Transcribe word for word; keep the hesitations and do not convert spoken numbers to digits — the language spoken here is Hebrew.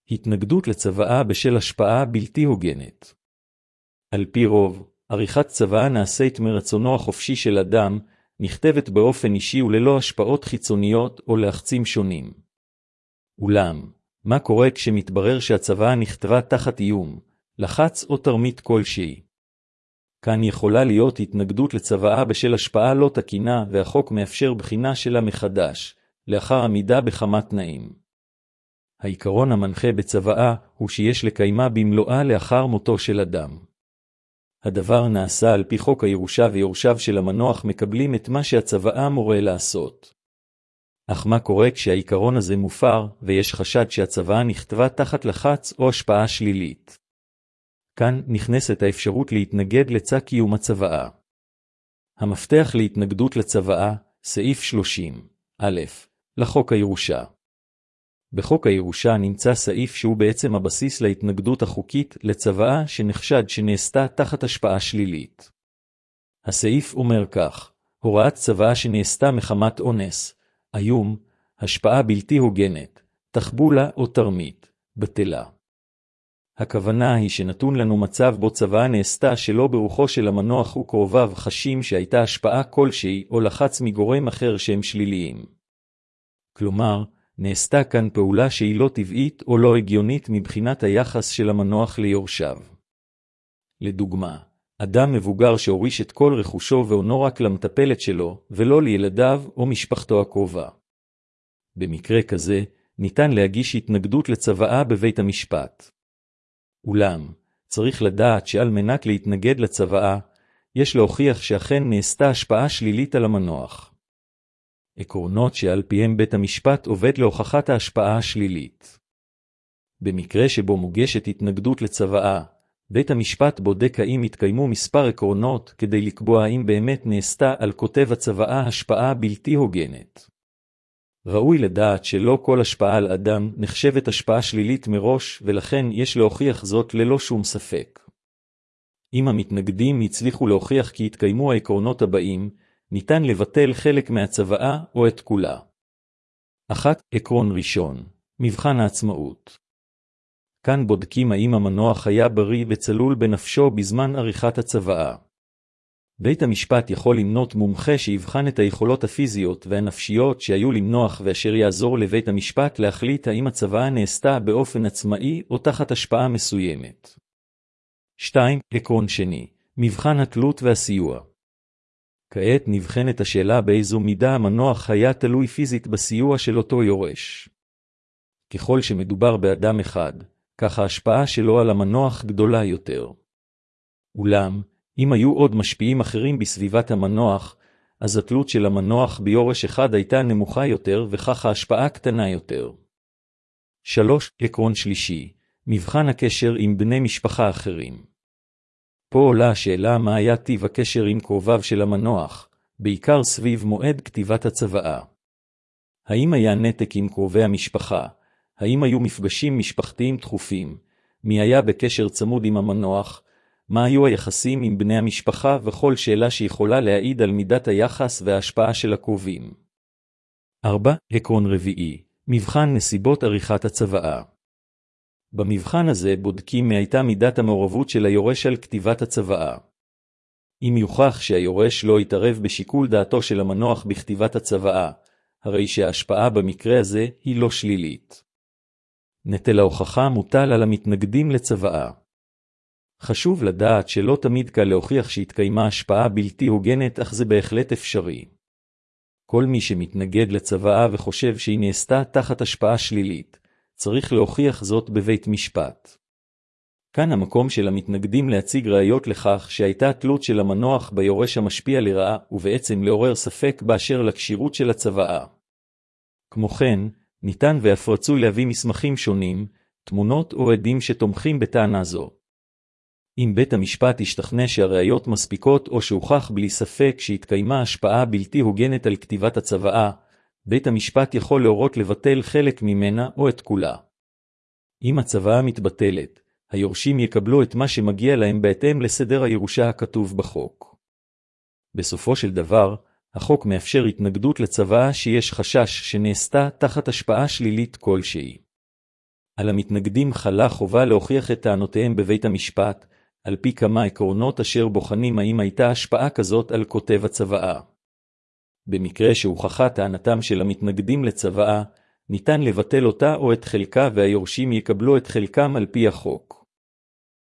התנגדות לצוואה בשל השפעה בלתי הוגנת. על פי רוב, עריכת צוואה נעשית מרצונו החופשי של אדם, נכתבת באופן אישי וללא השפעות חיצוניות או לחצים שונים. אולם, מה קורה כשמתברר שהצוואה נכתבה תחת איום, לחץ או תרמית כלשהי? כאן יכולה להיות התנגדות לצוואה בשל השפעה לא תקינה, והחוק מאפשר בחינה שלה מחדש, לאחר עמידה בכמה תנאים. העיקרון המנחה בצוואה הוא שיש לקיימה במלואה לאחר מותו של אדם. הדבר נעשה על פי חוק הירושה, ויורשיו של המנוח מקבלים את מה שהצוואה מורה לעשות. אך מה קורה כשהעיקרון הזה מופר, ויש חשד שהצוואה נכתבה תחת לחץ או השפעה שלילית? כאן נכנסת האפשרות להתנגד לצה קיום הצוואה. המפתח להתנגדות לצוואה, סעיף שלושים, א', לחוק הירושה. בחוק הירושה נמצא סעיף שהוא בעצם הבסיס להתנגדות החוקית לצוואה שנחשד שנעשתה תחת השפעה שלילית. הסעיף אומר כך: הוראת צוואה שנעשתה מחמת אונס, איום, השפעה בלתי הוגנת, תחבולה או תרמית, בטלה. הכוונה היא שנתון לנו מצב בו צוואה נעשתה שלא ברוחו של המנוח וקרוביו חשים שהייתה השפעה כלשהי או לחץ מגורם אחר שהם שליליים. כלומר, נעשתה כאן פעולה שהיא לא טבעית או לא הגיונית מבחינת היחס של המנוח ליורשיו. לדוגמה, אדם מבוגר שהוריש את כל רכושו והונו רק למטפלת שלו, ולא לילדיו או משפחתו הקרובה. במקרה כזה, ניתן להגיש התנגדות לצוואה בבית המשפט. אולם, צריך לדעת שעל מנת להתנגד לצוואה, יש להוכיח שאכן נעשתה השפעה שלילית על המנוח. עקרונות שעל פיהם בית המשפט עובד להוכחת ההשפעה השלילית. במקרה שבו מוגשת התנגדות לצוואה, בית המשפט בודק האם התקיימו מספר עקרונות כדי לקבוע האם באמת נעשתה על כותב הצוואה השפעה בלתי הוגנת. ראוי לדעת שלא כל השפעה על אדם נחשבת השפעה שלילית מראש, ולכן יש להוכיח זאת ללא שום ספק. אם המתנגדים הצליחו להוכיח כי התקיימו העקרונות הבאים, ניתן לבטל חלק מהצוואה או את כולה. אחת, עקרון ראשון, מבחן העצמאות. כאן בודקים האם המנוח היה בריא וצלול בנפשו בזמן עריכת הצוואה. בית המשפט יכול למנות מומחה שיבחן את היכולות הפיזיות והנפשיות שהיו למנוח, ואשר יעזור לבית המשפט להחליט האם הצוואה נעשתה באופן עצמאי או תחת השפעה מסוימת. שתיים, עקרון שני, מבחן התלות והסיוע. כעת נבחנת השאלה באיזו מידה המנוח היה תלוי פיזית בסיוע של אותו יורש. ככל שמדובר באדם אחד, כך ההשפעה שלו על המנוח גדולה יותר. אולם, אם היו עוד משפיעים אחרים בסביבת המנוח, אז התלות של המנוח ביורש אחד הייתה נמוכה יותר, וכך ההשפעה קטנה יותר. שלוש, עקרון שלישי, מבחן הקשר עם בני משפחה אחרים. פה עולה השאלה מה היה טיב הקשר עם קרוביו של המנוח, בעיקר סביב מועד כתיבת הצוואה. האם היה נתק עם קרובי המשפחה? האם היו מפגשים משפחתיים תכופים? מי היה בקשר צמוד עם המנוח? מה היו היחסים עם בני המשפחה, וכל שאלה שיכולה להעיד על מידת היחס וההשפעה של הקרובים. ארבע, עקרון רביעי, מבחן נסיבות עריכת הצוואה. במבחן הזה בודקים מה הייתה מידת המעורבות של היורש על כתיבת הצוואה. אם יוכח שהיורש לא יתערב בשיקול דעתו של המנוח בכתיבת הצוואה, הרי שההשפעה במקרה הזה היא לא שלילית. נטל ההוכחה מוטל על המתנגדים לצוואה. חשוב לדעת שלא תמיד קל להוכיח שהתקיימה השפעה בלתי הוגנת, אך זה בהחלט אפשרי. כל מי שמתנגד לצוואה וחושב שהיא נעשתה תחת השפעה שלילית, צריך להוכיח זאת בבית משפט. כאן המקום של המתנגדים להציג ראיות לכך שהייתה תלות של המנוח ביורש המשפיע לרעה, ובעצם לעורר ספק באשר לקשירות של הצוואה. כמו כן, ניתן ואף רצוי להביא מסמכים שונים, תמונות או עדים שתומכים בטענה זו. אם בית המשפט ישתכנע שהראיות מספיקות או שהוכח בלי ספק שהתקיימה השפעה בלתי הוגנת על כתיבת הצוואה, בית המשפט יכול להורות לבטל חלק ממנה או את כולה. אם הצוואה מתבטלת, היורשים יקבלו את מה שמגיע להם בהתאם לסדר הירושה הכתוב בחוק. בסופו של דבר, החוק מאפשר התנגדות לצוואה שיש חשש שנעשתה תחת השפעה שלילית כלשהי. על המתנגדים חלה חובה להוכיח את טענותיהם בבית המשפט, על פי כמה עקרונות אשר בוחנים האם הייתה השפעה כזאת על כותב הצוואה. במקרה שהוכחה טענתם של המתנגדים לצוואה, ניתן לבטל אותה או את חלקה והיורשים יקבלו את חלקם על פי החוק.